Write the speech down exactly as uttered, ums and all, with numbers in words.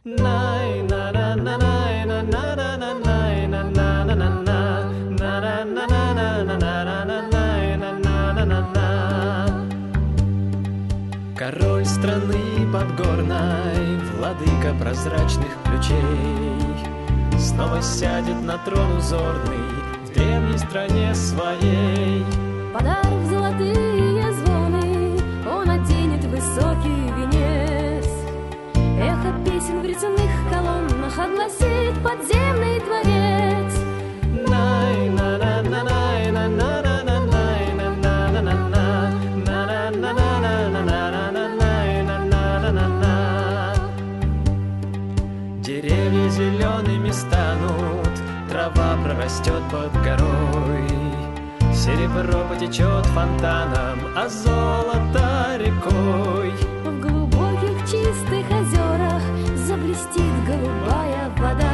Король страны подгорной, владыка прозрачных ключей, снова сядет на трон узорный в древней стране своей. Подарив золотые звоны, он оденет высокий венец. Эхо песен в резных колоннах огласит подземный дворец. Деревья зелеными станут, трава прорастет под горой, серебро потечет фонтаном, а золото рекой. В глубоких чистых озерах заблестит голубая вода.